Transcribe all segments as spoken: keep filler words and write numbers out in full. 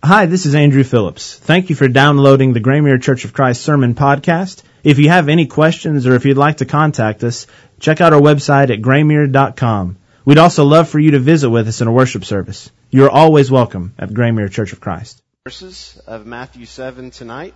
Hi, this is Andrew Phillips. Thank you for downloading the Graymere Church of Christ Sermon Podcast. If you have any questions or if you'd like to contact us, check out our website at graymere dot com. We'd also love for you to visit with us in a worship service. You are always welcome at Graymere Church of Christ. Verses of Matthew seven tonight.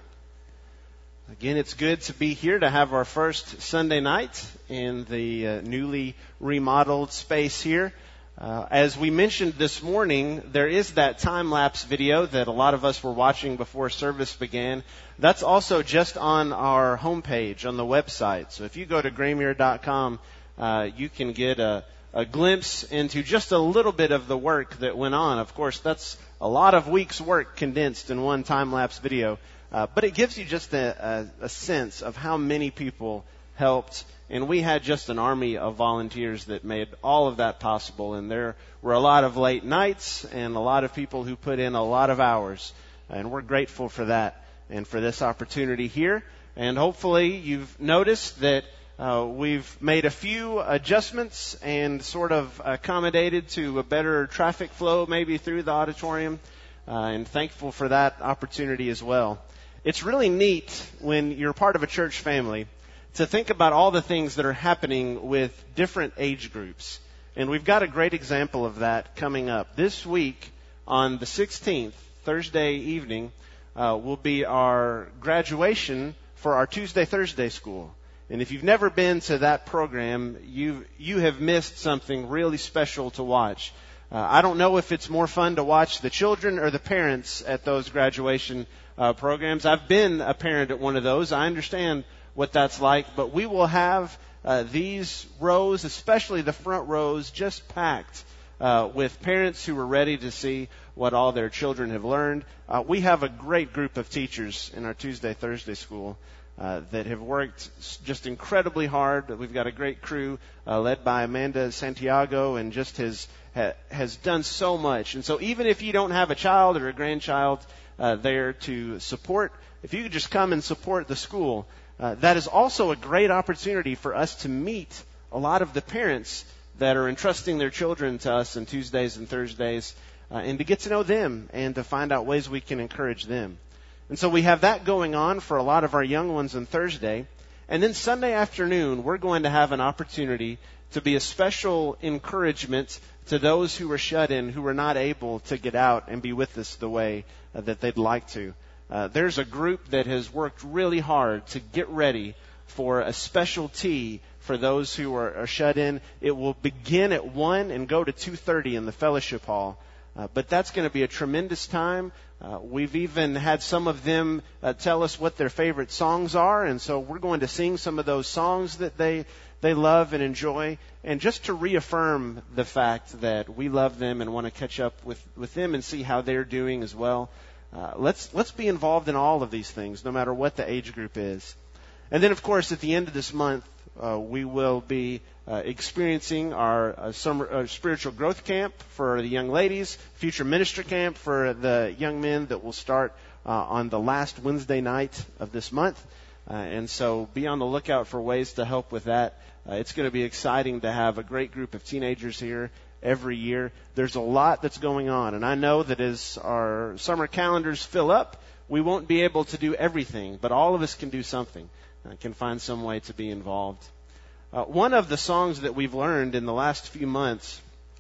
Again, it's good to be here to have our first Sunday night in the uh, newly remodeled space here. Uh, as we mentioned this morning, there is that time-lapse video that a lot of us were watching before service began. That's also just on our homepage on the website. So if you go to graymere dot com, uh, you can get a, a glimpse into just a little bit of the work that went on. Of course, that's a lot of weeks' work condensed in one time-lapse video. Uh, but it gives you just a, a, a sense of how many people helped. And we had just an army of volunteers that made all of that possible. And there were a lot of late nights and a lot of people who put in a lot of hours. And we're grateful for that and for this opportunity here. And hopefully you've noticed that uh, we've made a few adjustments and sort of accommodated to a better traffic flow maybe through the auditorium. Uh, and thankful for that opportunity as well. It's really neat when you're part of a church family to think about all the things that are happening with different age groups. And we've got a great example of that coming up. This week, on the sixteenth, Thursday evening, uh, will be our graduation for our Tuesday, Thursday school. And if you've never been to that program, you you have missed something really special to watch. Uh, I don't know if it's more fun to watch the children or the parents at those graduation uh, programs. I've been a parent at one of those. I understand what that's like, but we will have uh, these rows, especially the front rows, just packed uh, with parents who are ready to see what all their children have learned. Uh, we have a great group of teachers in our Tuesday, Thursday school uh, that have worked just incredibly hard. We've got a great crew uh, led by Amanda Santiago, and just has ha, has done so much. And so even if you don't have a child or a grandchild uh, there to support, if you could just come and support the school, Uh, that is also a great opportunity for us to meet a lot of the parents that are entrusting their children to us on Tuesdays and Thursdays, uh, and to get to know them and to find out ways we can encourage them. And so we have that going on for a lot of our young ones on Thursday. And then Sunday afternoon, we're going to have an opportunity to be a special encouragement to those who are shut in, who are not able to get out and be with us the way uh, that they'd like to. Uh, there's a group that has worked really hard to get ready for a special tea for those who are, are shut in. It will begin at one and go to two thirty in the fellowship hall. Uh, but that's going to be a tremendous time. Uh, we've even had some of them uh, tell us what their favorite songs are. And so we're going to sing some of those songs that they, they love and enjoy. And just to reaffirm the fact that we love them and want to catch up with, with them and see how they're doing as well. Uh, let's let's be involved in all of these things, no matter what the age group is. And then, of course, at the end of this month, uh, we will be uh, experiencing our uh, summer uh, spiritual growth camp for the young ladies, future minister camp for the young men that will start uh, on the last Wednesday night of this month. Uh, and so be on the lookout for ways to help with that. Uh, it's going to be exciting to have a great group of teenagers here every year. There's a lot that's going on, and I know that as our summer calendars fill up, we won't be able to do everything, but all of us can do something, uh, can find some way to be involved. Uh, one of the songs that we've learned in the last few months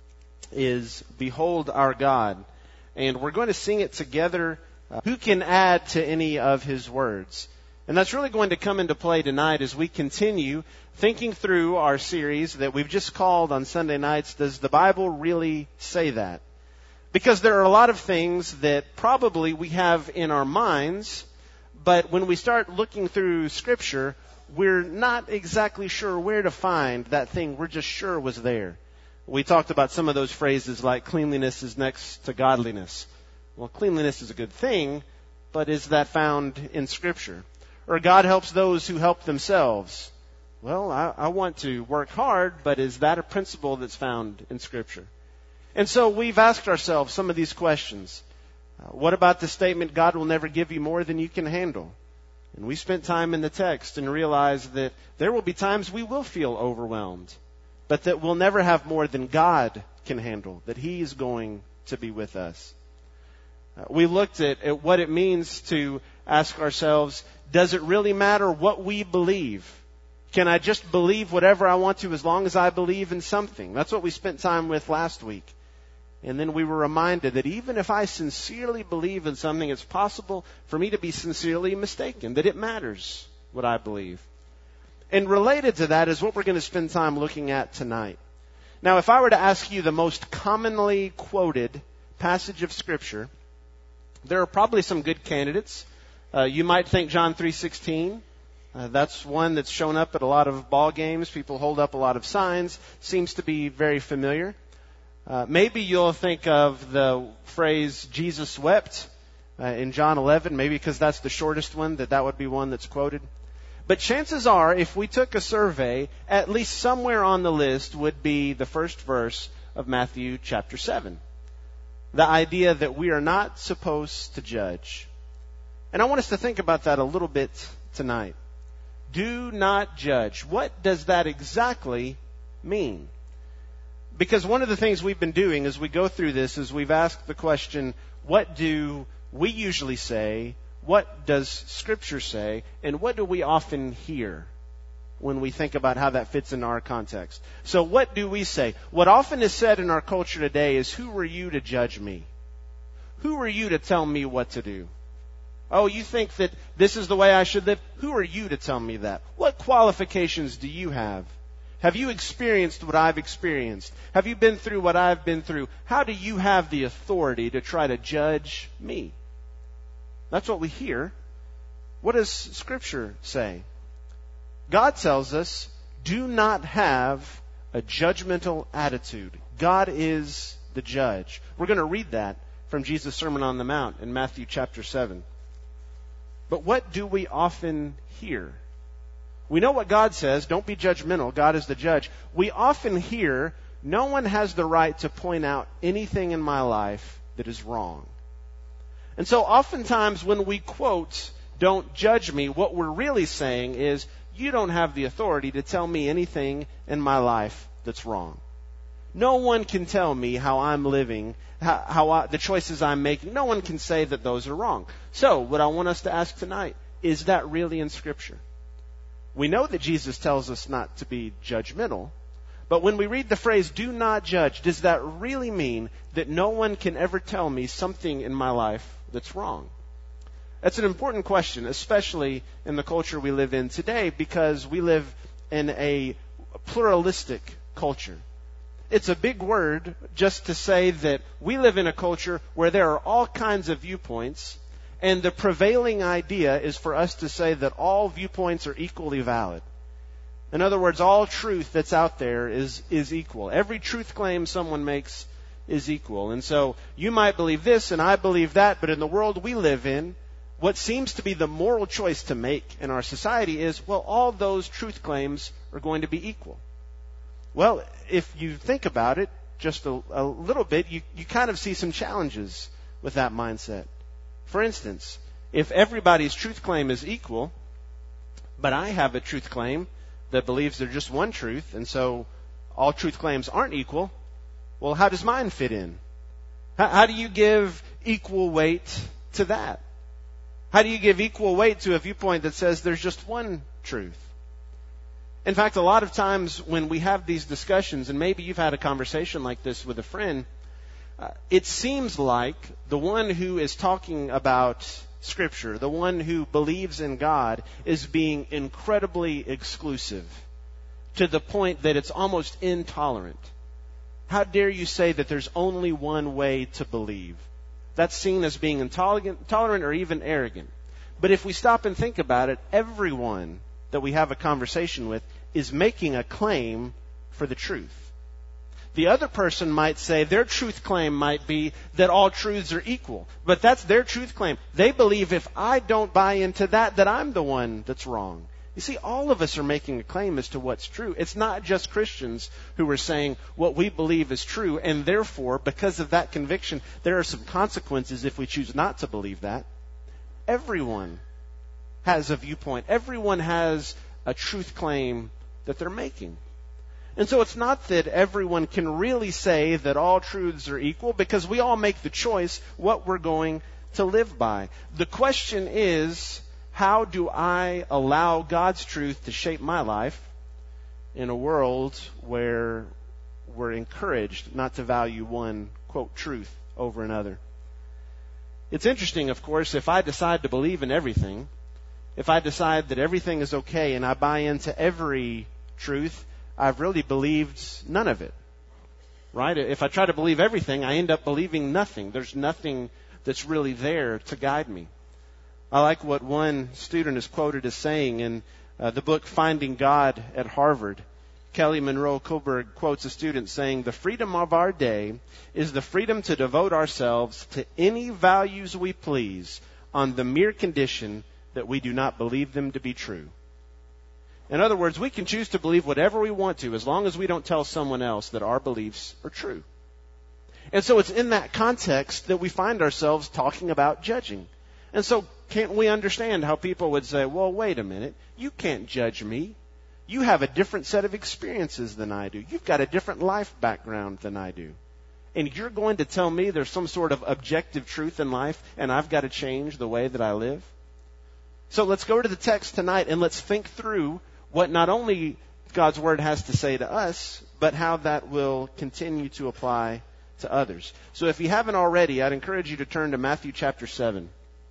is Behold Our God, and we're going to sing it together. Uh, who can add to any of his words? And that's really going to come into play tonight as we continue thinking through our series that we've just called on Sunday nights, Does the Bible Really Say That? Because there are a lot of things that probably we have in our minds, but when we start looking through Scripture, we're not exactly sure where to find that thing we're just sure was there. We talked about some of those phrases like cleanliness is next to godliness. Well, cleanliness is a good thing, but is that found in Scripture? Or God helps those who help themselves. Well, I, I want to work hard, but is that a principle that's found in Scripture? And so we've asked ourselves some of these questions. Uh, what about the statement, God will never give you more than you can handle? And we spent time in the text and realized that there will be times we will feel overwhelmed, but that we'll never have more than God can handle, that He is going to be with us. Uh, we looked at, at what it means to ask ourselves, does it really matter what we believe? Can I just believe whatever I want to as long as I believe in something? That's what we spent time with last week. And then we were reminded that even if I sincerely believe in something, it's possible for me to be sincerely mistaken, that it matters what I believe. And related to that is what we're going to spend time looking at tonight. Now, if I were to ask you the most commonly quoted passage of Scripture, there are probably some good candidates. Uh, you might think John three sixteen. Uh, that's one that's shown up at a lot of ball games. People hold up a lot of signs. Seems to be very familiar. Uh, maybe you'll think of the phrase Jesus wept uh, in John eleven, maybe because that's the shortest one, that that would be one that's quoted. But chances are, if we took a survey, at least somewhere on the list would be the first verse of Matthew chapter seven. The idea that we are not supposed to judge. And I want us to think about that a little bit tonight. Do not judge. What does that exactly mean? Because one of the things we've been doing as we go through this is we've asked the question, what do we usually say? What does Scripture say? And what do we often hear when we think about how that fits in our context? So what do we say? What often is said in our culture today is, who are you to judge me? Who are you to tell me what to do? Oh, you think that this is the way I should live? Who are you to tell me that? What qualifications do you have? Have you experienced what I've experienced? Have you been through what I've been through? How do you have the authority to try to judge me? That's what we hear. What does Scripture say? God tells us, do not have a judgmental attitude. God is the judge. We're going to read that from Jesus' Sermon on the Mount in Matthew chapter seven. But what do we often hear? We know what God says. Don't be judgmental. God is the judge. We often hear, no one has the right to point out anything in my life that is wrong. And so oftentimes when we quote, don't judge me, what we're really saying is, you don't have the authority to tell me anything in my life that's wrong. No one can tell me how I'm living, how, how I, the choices I'm making. No one can say that those are wrong. So what I want us to ask tonight, is that really in Scripture? We know that Jesus tells us not to be judgmental, but when we read the phrase, do not judge, does that really mean that no one can ever tell me something in my life that's wrong? That's an important question, especially in the culture we live in today, because we live in a pluralistic culture. It's a big word just to say that we live in a culture where there are all kinds of viewpoints, and the prevailing idea is for us to say that all viewpoints are equally valid. In other words, all truth that's out there is, is equal. Every truth claim someone makes is equal. And so you might believe this and I believe that, but in the world we live in, what seems to be the moral choice to make in our society is, well, all those truth claims are going to be equal. Well, if you think about it just a, a little bit, you, you kind of see some challenges with that mindset. For instance, if everybody's truth claim is equal, but I have a truth claim that believes there's just one truth, and so all truth claims aren't equal, well, how does mine fit in? How, how do you give equal weight to that? How do you give equal weight to a viewpoint that says there's just one truth? In fact, a lot of times when we have these discussions, and maybe you've had a conversation like this with a friend, uh, it seems like the one who is talking about Scripture, the one who believes in God, is being incredibly exclusive to the point that it's almost intolerant. How dare you say that there's only one way to believe? That's seen as being intolerant, intolerant or even arrogant. But if we stop and think about it, everyone that we have a conversation with is making a claim for the truth. The other person might say their truth claim might be that all truths are equal. But that's their truth claim. They believe if I don't buy into that, that I'm the one that's wrong. You see, all of us are making a claim as to what's true. It's not just Christians who are saying what we believe is true, and therefore, because of that conviction, there are some consequences if we choose not to believe that. Everyone has a viewpoint. Everyone has a truth claim that they're making. And so it's not that everyone can really say that all truths are equal, because we all make the choice what we're going to live by. The question is, how do I allow God's truth to shape my life in a world where we're encouraged not to value one, quote, truth over another? It's interesting, of course, if I decide to believe in everything, if I decide that everything is okay and I buy into every truth, I've really believed none of it, right? If I try to believe everything, I end up believing nothing. There's nothing that's really there to guide me. I like what one student is quoted as saying in uh, the book Finding God at Harvard. Kelly Monroe Coburg quotes a student saying, "The freedom of our day is the freedom to devote ourselves to any values we please on the mere condition that we do not believe them to be true." In other words, we can choose to believe whatever we want to as long as we don't tell someone else that our beliefs are true. And so it's in that context that we find ourselves talking about judging. And so can't we understand how people would say, well, wait a minute, you can't judge me. You have a different set of experiences than I do. You've got a different life background than I do. And you're going to tell me there's some sort of objective truth in life and I've got to change the way that I live? So let's go to the text tonight and let's think through what not only God's Word has to say to us, but how that will continue to apply to others. So if you haven't already, I'd encourage you to turn to Matthew chapter seven.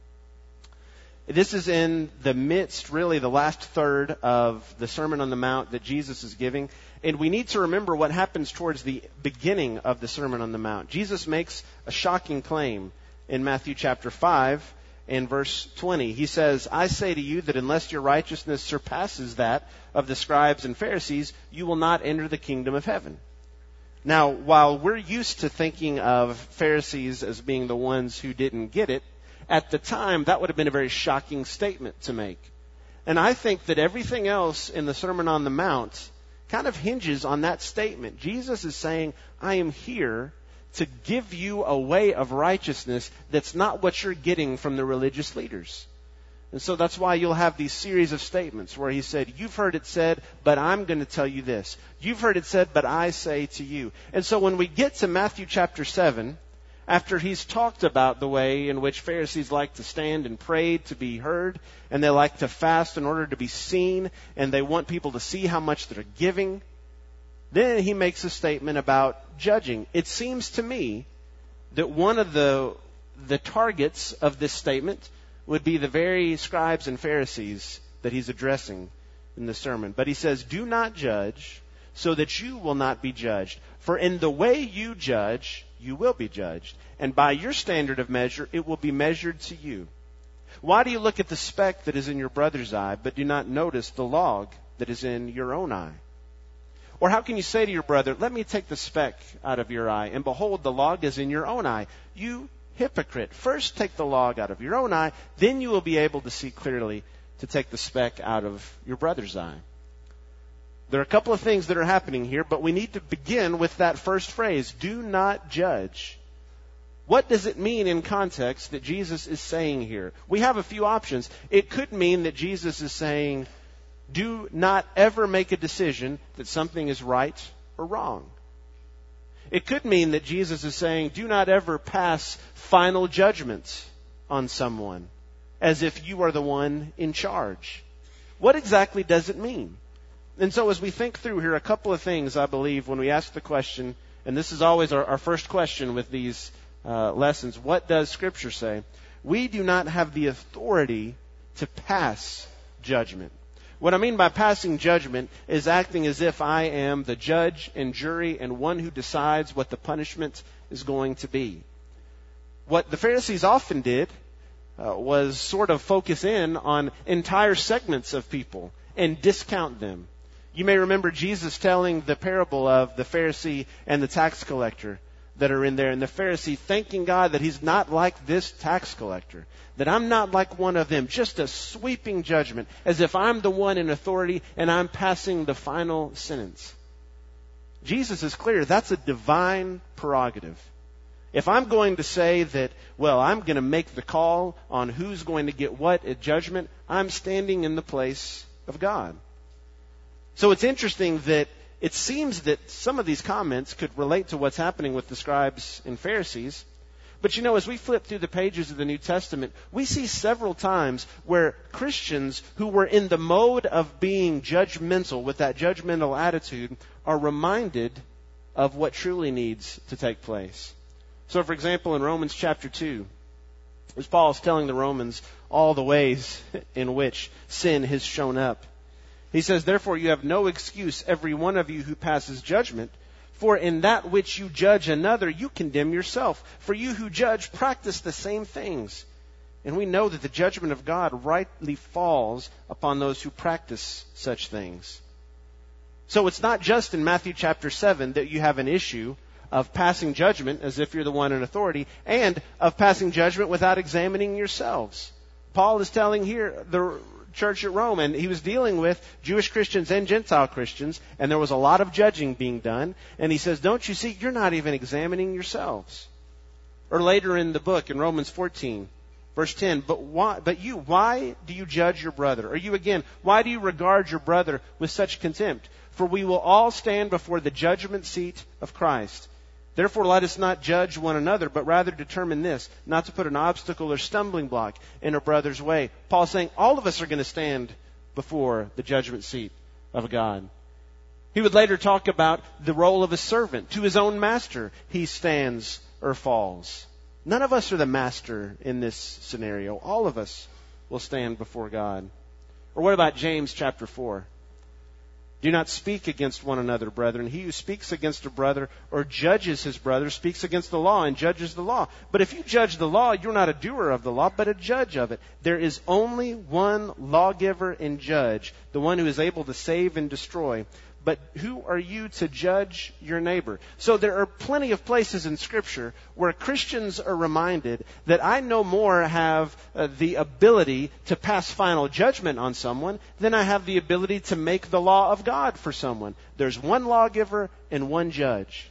This is in the midst, really the last third of the Sermon on the Mount that Jesus is giving. And we need to remember what happens towards the beginning of the Sermon on the Mount. Jesus makes a shocking claim in Matthew chapter five. In verse twenty, he says, "I say to you that unless your righteousness surpasses that of the scribes and Pharisees, you will not enter the kingdom of heaven." Now, while we're used to thinking of Pharisees as being the ones who didn't get it, at the time that would have been a very shocking statement to make. And I think that everything else in the Sermon on the Mount kind of hinges on that statement. Jesus is saying, I am here to give you a way of righteousness that's not what you're getting from the religious leaders. And so that's why you'll have these series of statements where he said, you've heard it said, but I'm going to tell you this. You've heard it said, but I say to you. And so when we get to Matthew chapter seven, after he's talked about the way in which Pharisees like to stand and pray to be heard, and they like to fast in order to be seen, and they want people to see how much they're giving, then he makes a statement about judging. It seems to me that one of the the targets of this statement would be the very scribes and Pharisees that he's addressing in the sermon. But he says, do not judge so that you will not be judged. For in the way you judge, you will be judged. And by your standard of measure, it will be measured to you. Why do you look at the speck that is in your brother's eye, but do not notice the log that is in your own eye? Or how can you say to your brother, let me take the speck out of your eye, and behold, the log is in your own eye? You hypocrite, first take the log out of your own eye, then you will be able to see clearly to take the speck out of your brother's eye. There are a couple of things that are happening here, but we need to begin with that first phrase, do not judge. What does it mean in context that Jesus is saying here? We have a few options. It could mean that Jesus is saying, do not ever make a decision that something is right or wrong. It could mean that Jesus is saying, do not ever pass final judgment on someone as if you are the one in charge. What exactly does it mean? And so as we think through here, a couple of things, I believe, when we ask the question, and this is always our, our first question with these uh, lessons, what does Scripture say? We do not have the authority to pass judgment. What I mean by passing judgment is acting as if I am the judge and jury and one who decides what the punishment is going to be. What the Pharisees often did uh, was sort of focus in on entire segments of people and discount them. You may remember Jesus telling the parable of the Pharisee and the tax collector that are in there, and the Pharisee thanking God that he's not like this tax collector, that I'm not like one of them, just a sweeping judgment, as if I'm the one in authority and I'm passing the final sentence. Jesus is clear, that's a divine prerogative. If I'm going to say that, well, I'm going to make the call on who's going to get what at judgment, I'm standing in the place of God. So it's interesting that It seems that some of these comments could relate to what's happening with the scribes and Pharisees. But you know, as we flip through the pages of the New Testament, we see several times where Christians who were in the mode of being judgmental, with that judgmental attitude, are reminded of what truly needs to take place. So, for example, in Romans chapter two, as Paul is telling the Romans all the ways in which sin has shown up, he says, "Therefore you have no excuse, every one of you who passes judgment. For in that which you judge another, you condemn yourself. For you who judge practice the same things. And we know that the judgment of God rightly falls upon those who practice such things." So it's not just in Matthew chapter seven that you have an issue of passing judgment as if you're the one in authority, and of passing judgment without examining yourselves. Paul is telling here the church at Rome, and he was dealing with Jewish Christians and Gentile Christians, and there was a lot of judging being done. And he says, don't you see, you're not even examining yourselves. Or later in the book, in Romans fourteen, verse ten, but why, but you, why do you judge your brother? Or you again, why do you regard your brother with such contempt? For we will all stand before the judgment seat of Christ. Therefore, let us not judge one another, but rather determine this, not to put an obstacle or stumbling block in a brother's way. Paul's saying all of us are going to stand before the judgment seat of God. He would later talk about the role of a servant. To his own master, he stands or falls. None of us are the master in this scenario. All of us will stand before God. Or what about James chapter four? Do not speak against one another, brethren. He who speaks against a brother or judges his brother speaks against the law and judges the law. But if you judge the law, you're not a doer of the law, but a judge of it. There is only one lawgiver and judge, the one who is able to save and destroy. But who are you to judge your neighbor? So there are plenty of places in Scripture where Christians are reminded that I no more have uh, the ability to pass final judgment on someone than I have the ability to make the law of God for someone. There's one lawgiver and one judge.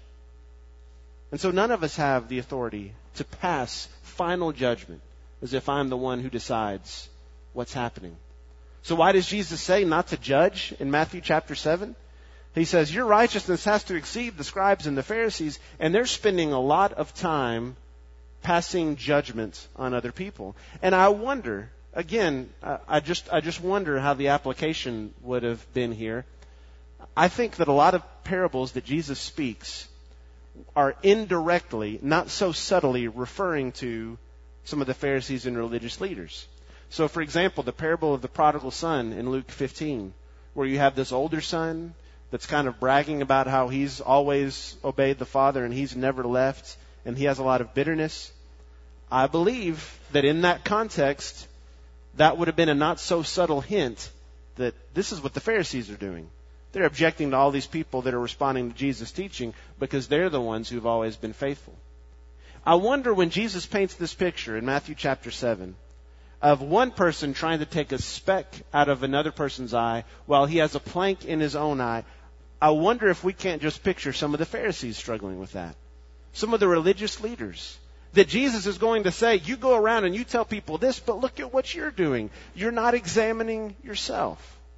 And so none of us have the authority to pass final judgment as if I'm the one who decides what's happening. So why does Jesus say not to judge in Matthew chapter seven? He says, your righteousness has to exceed the scribes and the Pharisees, and they're spending a lot of time passing judgment on other people. And I wonder, again, I just I just wonder how the application would have been here. I think that a lot of parables that Jesus speaks are indirectly, not so subtly, referring to some of the Pharisees and religious leaders. So, for example, the parable of the prodigal son in Luke fifteen, where you have this older son that's kind of bragging about how he's always obeyed the Father and he's never left, and he has a lot of bitterness. I believe that in that context, that would have been a not so subtle hint that this is what the Pharisees are doing. They're objecting to all these people that are responding to Jesus' teaching because they're the ones who've always been faithful. I wonder when Jesus paints this picture in Matthew chapter seven of one person trying to take a speck out of another person's eye while he has a plank in his own eye, I wonder if we can't just picture some of the Pharisees struggling with that. Some of the religious leaders. That Jesus is going to say, you go around and you tell people this, but look at what you're doing. You're not examining yourself.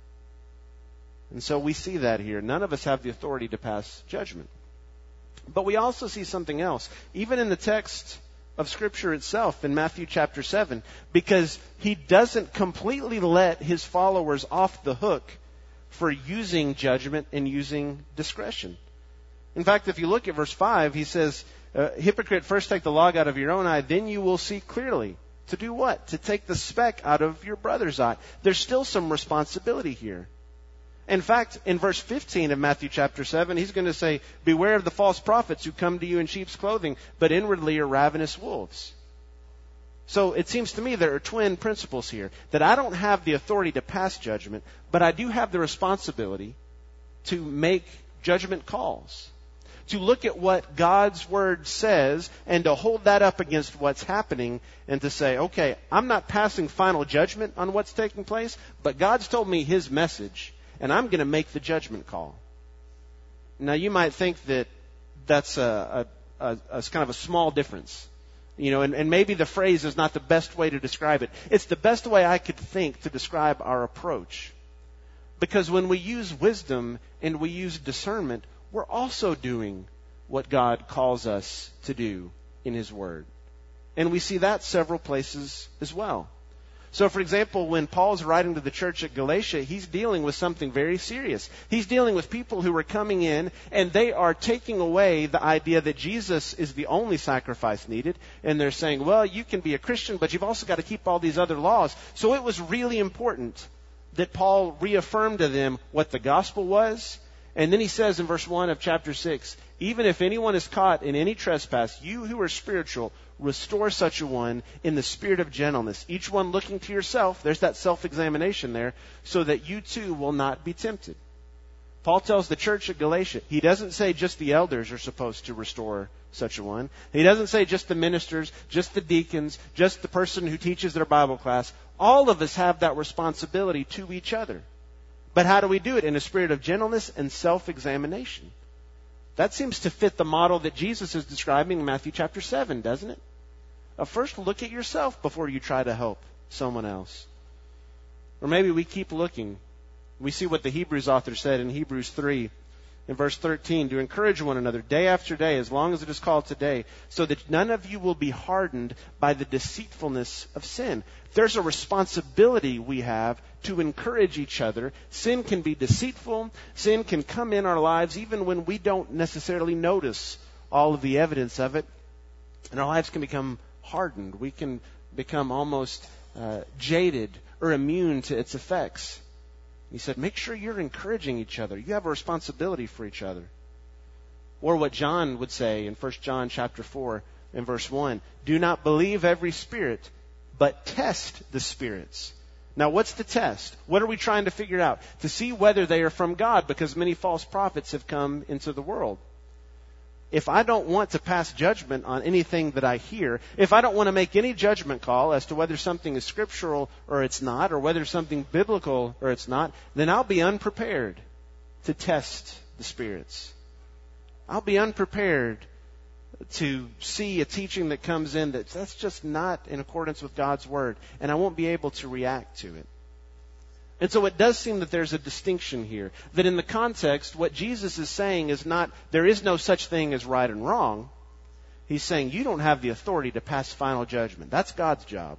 And so we see that here. None of us have the authority to pass judgment. But we also see something else. Even in the text of Scripture itself in Matthew chapter seven, because he doesn't completely let his followers off the hook for using judgment and using discretion. In fact, if you look at verse five, he says, uh, hypocrite, first take the log out of your own eye, then you will see clearly. To do what? To take the speck out of your brother's eye. There's still some responsibility here. In fact, in verse fifteen of Matthew chapter seven, he's going to say, beware of the false prophets who come to you in sheep's clothing, but inwardly are ravenous wolves. So it seems to me there are twin principles here, that I don't have the authority to pass judgment, but I do have the responsibility to make judgment calls, to look at what God's Word says and to hold that up against what's happening and to say, okay, I'm not passing final judgment on what's taking place, but God's told me His message, and I'm going to make the judgment call. Now, you might think that that's a, a, a, a kind of a small difference. You know, and, and maybe the phrase is not the best way to describe it. It's the best way I could think to describe our approach. Because when we use wisdom and we use discernment, we're also doing what God calls us to do in His Word. And we see that several places as well. So, for example, when Paul's writing to the church at Galatia, he's dealing with something very serious. He's dealing with people who are coming in, and they are taking away the idea that Jesus is the only sacrifice needed. And they're saying, well, you can be a Christian, but you've also got to keep all these other laws. So it was really important that Paul reaffirmed to them what the gospel was. And then he says in verse one of chapter six, even if anyone is caught in any trespass, you who are spiritual, restore such a one in the spirit of gentleness, each one looking to yourself, there's that self-examination there, so that you too will not be tempted. Paul tells the church at Galatia, he doesn't say just the elders are supposed to restore such a one. He doesn't say just the ministers, just the deacons, just the person who teaches their Bible class. All of us have that responsibility to each other. But how do we do it? In a spirit of gentleness and self-examination. That seems to fit the model that Jesus is describing in Matthew chapter seven, doesn't it? Uh, first, look at yourself before you try to help someone else. Or maybe we keep looking. We see what the Hebrews author said in Hebrews three, in verse thirteen, to encourage one another day after day, as long as it is called today, so that none of you will be hardened by the deceitfulness of sin. There's a responsibility we have to encourage each other. Sin can be deceitful. Sin can come in our lives even when we don't necessarily notice all of the evidence of it. And our lives can become hardened. We can become almost uh, jaded or immune to its effects. He said, make sure you're encouraging each other. You have a responsibility for each other. Or what John would say in First John chapter four and verse one, do not believe every spirit, but test the spirits. Now, what's the test? What are we trying to figure out? To see whether they are from God, because many false prophets have come into the world. If I don't want to pass judgment on anything that I hear, if I don't want to make any judgment call as to whether something is scriptural or it's not, or whether something biblical or it's not, then I'll be unprepared to test the spirits. I'll be unprepared to see a teaching that comes in that that's just not in accordance with God's Word, and I won't be able to react to it. And so it does seem that there's a distinction here, that in the context, what Jesus is saying is not, there is no such thing as right and wrong. He's saying you don't have the authority to pass final judgment. That's God's job.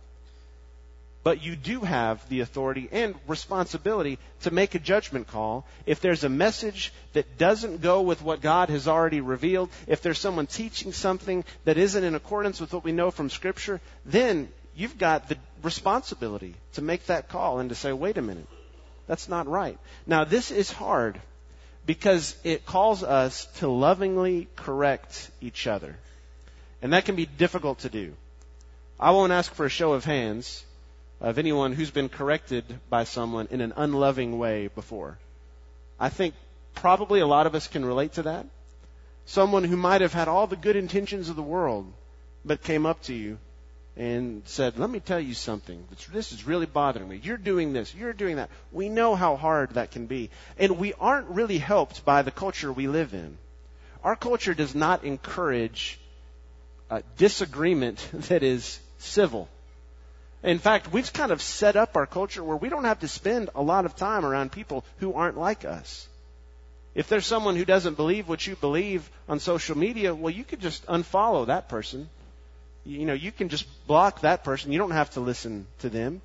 But you do have the authority and responsibility to make a judgment call. If there's a message that doesn't go with what God has already revealed, if there's someone teaching something that isn't in accordance with what we know from Scripture, then you've got the responsibility to make that call and to say, wait a minute, that's not right. Now, this is hard because it calls us to lovingly correct each other. And that can be difficult to do. I won't ask for a show of hands of anyone who's been corrected by someone in an unloving way before. I think probably a lot of us can relate to that. Someone who might have had all the good intentions of the world, but came up to you and said, let me tell you something. This is really bothering me. You're doing this. You're doing that. We know how hard that can be. And we aren't really helped by the culture we live in. Our culture does not encourage uh, disagreement that is civil. In fact, we've kind of set up our culture where we don't have to spend a lot of time around people who aren't like us. If there's someone who doesn't believe what you believe on social media, well, you could just unfollow that person. You know, you can just block that person. You don't have to listen to them.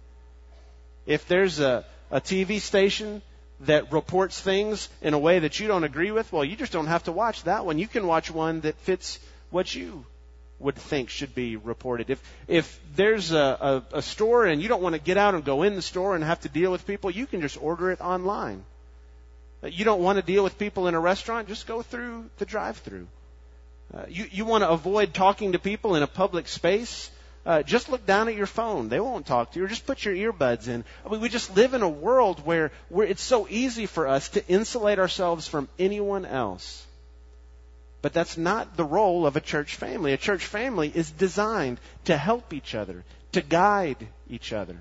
If there's a, a T V station that reports things in a way that you don't agree with, well, you just don't have to watch that one. You can watch one that fits what you would think should be reported. If if there's a, a, a store and you don't want to get out and go in the store and have to deal with people, you can just order it online. You don't want to deal with people in a restaurant, just go through the drive-thru. Uh, you, you want to avoid talking to people in a public space, uh, just look down at your phone. They won't talk to you. Or just put your earbuds in. I mean, we just live in a world where, where it's so easy for us to insulate ourselves from anyone else. But that's not the role of a church family. A church family is designed to help each other, to guide each other.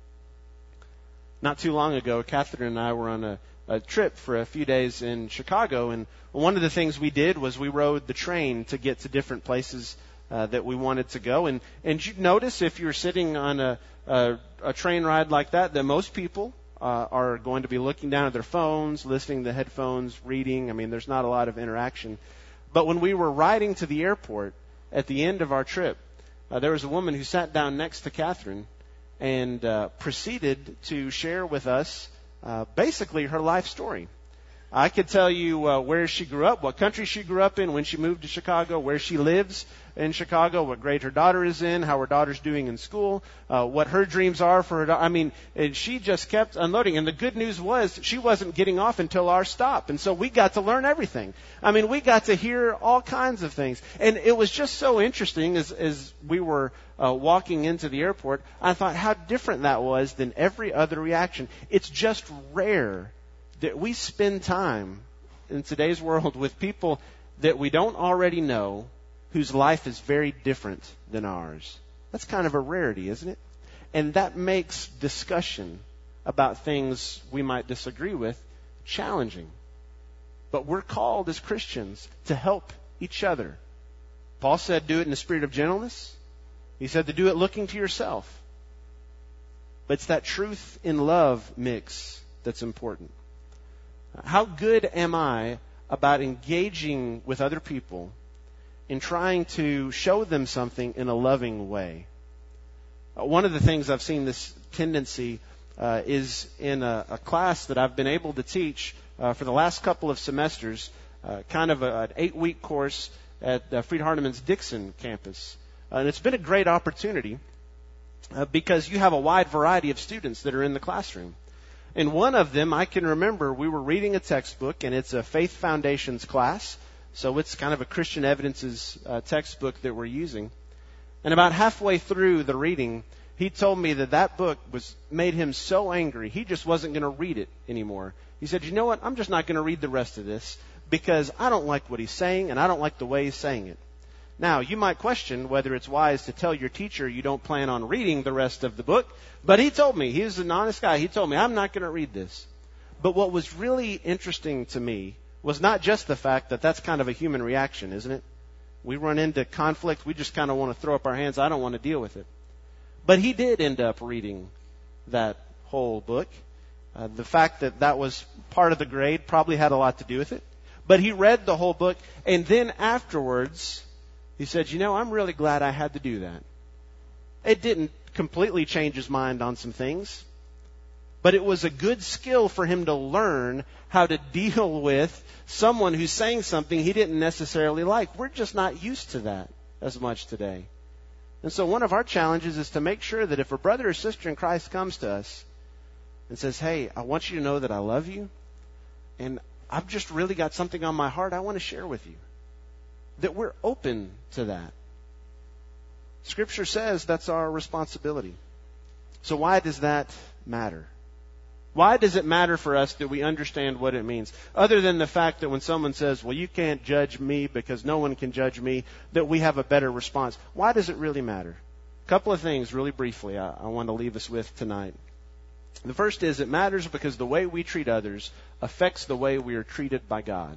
Not too long ago, Catherine and I were on a, a trip for a few days in Chicago, and one of the things we did was we rode the train to get to different places uh, that we wanted to go. And, and you'd notice if you're sitting on a, a, a train ride like that, that most people uh, are going to be looking down at their phones, listening to headphones, reading. I mean, there's not a lot of interaction. But when we were riding to the airport at the end of our trip, uh, there was a woman who sat down next to Catherine and uh, proceeded to share with us uh, basically her life story. I could tell you uh, where she grew up, what country she grew up in, when she moved to Chicago, where she lives in Chicago, what grade her daughter is in, how her daughter's doing in school, uh, what her dreams are for her daughter. I mean, and she just kept unloading. And the good news was she wasn't getting off until our stop. And so we got to learn everything. I mean, we got to hear all kinds of things. And it was just so interesting as, as we were uh, walking into the airport. I thought how different that was than every other reaction. It's just rare that we spend time in today's world with people that we don't already know, whose life is very different than ours. That's kind of a rarity, isn't it? And that makes discussion about things we might disagree with challenging. But we're called as Christians to help each other. Paul said, do it in the spirit of gentleness. He said to do it looking to yourself. But it's that truth in love mix that's important. How good am I about engaging with other people in trying to show them something in a loving way? Uh, one of the things I've seen this tendency uh, is in a, a class that I've been able to teach uh, for the last couple of semesters, uh, kind of a, an eight-week course at uh, Freed Hardeman's Dixon campus. Uh, and it's been a great opportunity uh, because you have a wide variety of students that are in the classroom. In one of them, I can remember we were reading a textbook, and it's a Faith Foundations class. So it's kind of a Christian Evidences uh, textbook that we're using. And about halfway through the reading, he told me that that book was made him so angry, he just wasn't going to read it anymore. He said, you know what, I'm just not going to read the rest of this because I don't like what he's saying, and I don't like the way he's saying it. Now, you might question whether it's wise to tell your teacher you don't plan on reading the rest of the book, but he told me, he was an honest guy, he told me, I'm not going to read this. But what was really interesting to me was not just the fact that that's kind of a human reaction, isn't it? We run into conflict, we just kind of want to throw up our hands, I don't want to deal with it. But he did end up reading that whole book. Uh, the fact that that was part of the grade probably had a lot to do with it. But he read the whole book, and then afterwards, he said, you know, I'm really glad I had to do that. It didn't completely change his mind on some things, but it was a good skill for him to learn how to deal with someone who's saying something he didn't necessarily like. We're just not used to that as much today. And so one of our challenges is to make sure that if a brother or sister in Christ comes to us and says, hey, I want you to know that I love you, and I've just really got something on my heart I want to share with you, that we're open to that. Scripture says that's our responsibility. So why does that matter? Why does it matter for us that we understand what it means? Other than the fact that when someone says, well, you can't judge me because no one can judge me, that we have a better response. Why does it really matter? A couple of things really briefly I, I want to leave us with tonight. The first is it matters because the way we treat others affects the way we are treated by God.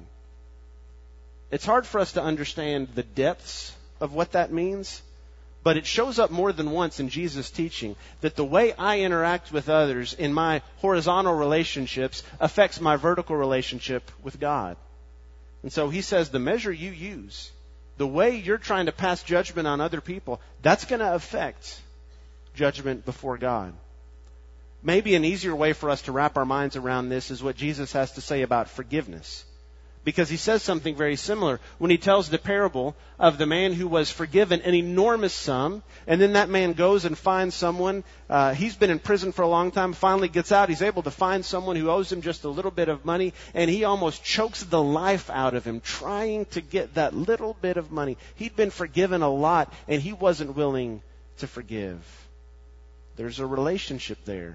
It's hard for us to understand the depths of what that means, but it shows up more than once in Jesus' teaching that the way I interact with others in my horizontal relationships affects my vertical relationship with God. And so he says the measure you use, the way you're trying to pass judgment on other people, that's going to affect judgment before God. Maybe an easier way for us to wrap our minds around this is what Jesus has to say about forgiveness. Because he says something very similar when he tells the parable of the man who was forgiven an enormous sum, and then that man goes and finds someone. Uh, he's been in prison for a long time, finally gets out. He's able to find someone who owes him just a little bit of money, and he almost chokes the life out of him trying to get that little bit of money. He'd been forgiven a lot, and he wasn't willing to forgive. There's a relationship there.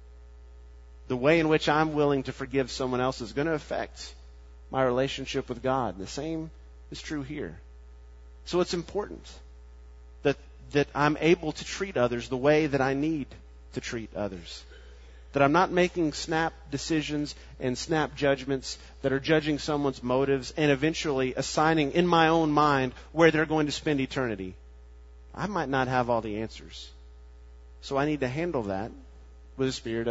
The way in which I'm willing to forgive someone else is going to affect my relationship with God. The same is true here. So it's important that that I'm able to treat others the way that I need to treat others. That I'm not making snap decisions and snap judgments that are judging someone's motives and eventually assigning in my own mind where they're going to spend eternity. I might not have all the answers. So I need to handle that with a spirit of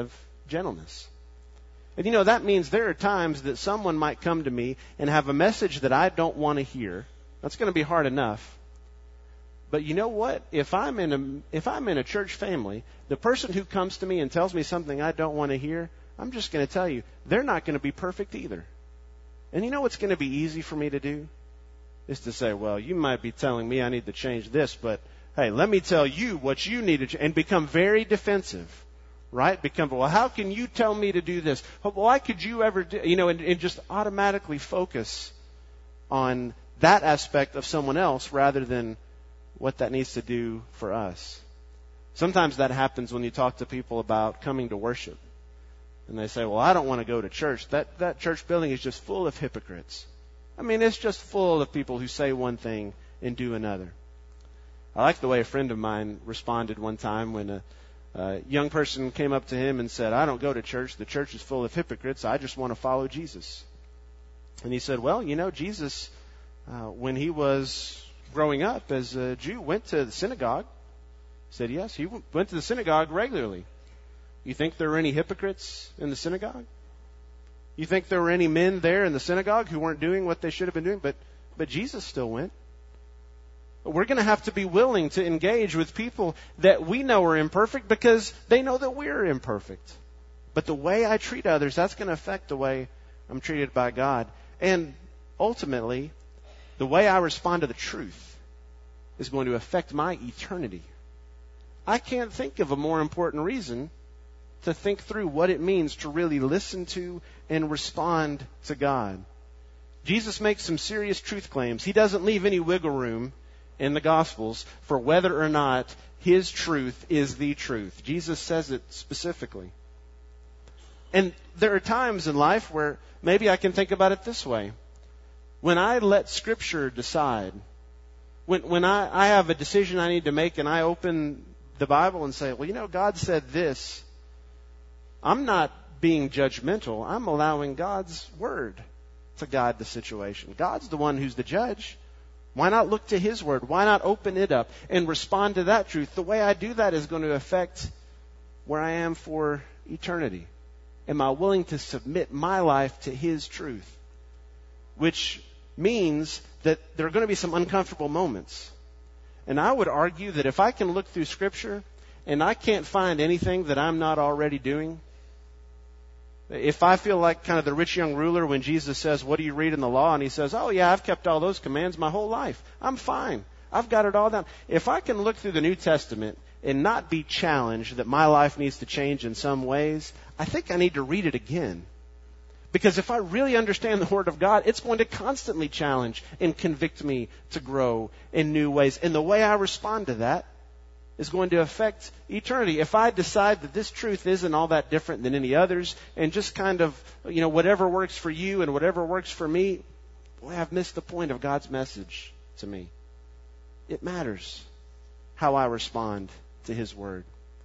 gentleness. And you know, that means there are times that someone might come to me and have a message that I don't want to hear. That's going to be hard enough. But you know what? If I'm in a, if I'm in a church family, the person who comes to me and tells me something I don't want to hear, I'm just going to tell you, they're not going to be perfect either. And you know what's going to be easy for me to do? Is to say, well, you might be telling me I need to change this, but hey, let me tell you what you need to change, and become very defensive. Right? Become, well, how can you tell me to do this? Why could you ever do, you know, and, and just automatically focus on that aspect of someone else rather than what that needs to do for us. Sometimes that happens when you talk to people about coming to worship. And they say, well, I don't want to go to church. That, that church building is just full of hypocrites. I mean, it's just full of people who say one thing and do another. I like the way a friend of mine responded one time when a A young person came up to him and said, I don't go to church. The church is full of hypocrites. I just want to follow Jesus. And he said, well, you know, Jesus, uh, when he was growing up as a Jew, went to the synagogue. He said, yes, he w- went to the synagogue regularly. You think there were any hypocrites in the synagogue? You think there were any men there in the synagogue who weren't doing what they should have been doing? But, but Jesus still went. We're going to have to be willing to engage with people that we know are imperfect because they know that we're imperfect. But the way I treat others, that's going to affect the way I'm treated by God. And ultimately, the way I respond to the truth is going to affect my eternity. I can't think of a more important reason to think through what it means to really listen to and respond to God. Jesus makes some serious truth claims. He doesn't leave any wiggle room in the Gospels for whether or not His truth is the truth. Jesus says it specifically. And there are times in life where maybe I can think about it this way. When I let Scripture decide, when when I, I have a decision I need to make and I open the Bible and say, well, you know, God said this, I'm not being judgmental. I'm allowing God's Word to guide the situation. God's the one who's the judge. Why not look to His Word? Why not open it up and respond to that truth? The way I do that is going to affect where I am for eternity. Am I willing to submit my life to His truth? Which means that there are going to be some uncomfortable moments. And I would argue that if I can look through Scripture and I can't find anything that I'm not already doing, if I feel like kind of the rich young ruler when Jesus says, what do you read in the law? And he says, oh yeah, I've kept all those commands my whole life. I'm fine. I've got it all down. If I can look through the New Testament and not be challenged that my life needs to change in some ways, I think I need to read it again. Because if I really understand the Word of God, it's going to constantly challenge and convict me to grow in new ways. And the way I respond to that is going to affect eternity. If I decide that this truth isn't all that different than any others and just kind of, you know, whatever works for you and whatever works for me, boy, I've missed the point of God's message to me. It matters how I respond to His Word.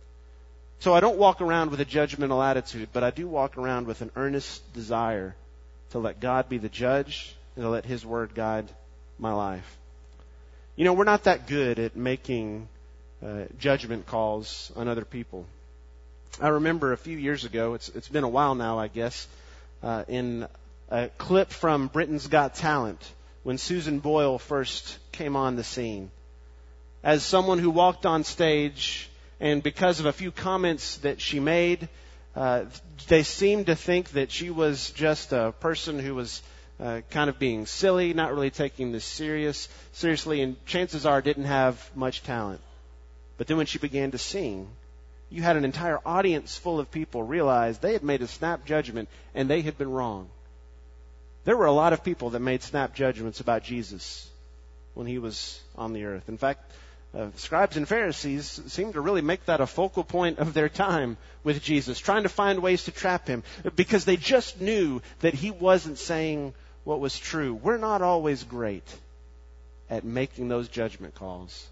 So I don't walk around with a judgmental attitude, but I do walk around with an earnest desire to let God be the judge and to let His Word guide my life. You know, we're not that good at making Uh, judgment calls on other people. I remember a few years ago, it's it's been a while now, I guess, uh, in a clip from Britain's Got Talent when Susan Boyle first came on the scene. As someone who walked on stage, and because of a few comments that she made, uh, they seemed to think that she was just a person who was uh, kind of being silly, not really taking this serious seriously, and chances are didn't have much talent. But then when she began to sing, you had an entire audience full of people realize they had made a snap judgment and they had been wrong. There were a lot of people that made snap judgments about Jesus when He was on the earth. In fact, uh, scribes and Pharisees seemed to really make that a focal point of their time with Jesus, trying to find ways to trap Him because they just knew that He wasn't saying what was true. We're not always great at making those judgment calls.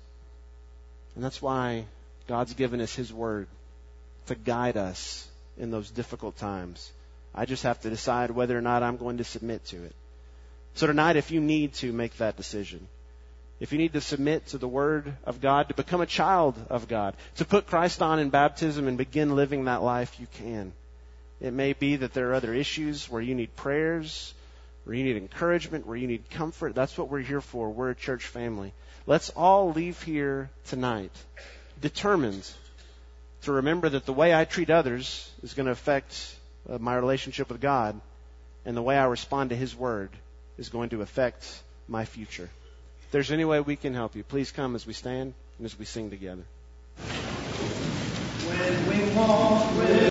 And that's why God's given us His Word to guide us in those difficult times. I just have to decide whether or not I'm going to submit to it. So tonight, if you need to make that decision, if you need to submit to the Word of God, to become a child of God, to put Christ on in baptism and begin living that life, you can. It may be that there are other issues where you need prayers, where you need encouragement, where you need comfort. That's what we're here for. We're a church family. Let's all leave here tonight determined to remember that the way I treat others is going to affect uh, my relationship with God, and the way I respond to His Word is going to affect my future. If there's any way we can help you, please come as we stand and as we sing together. When we walk with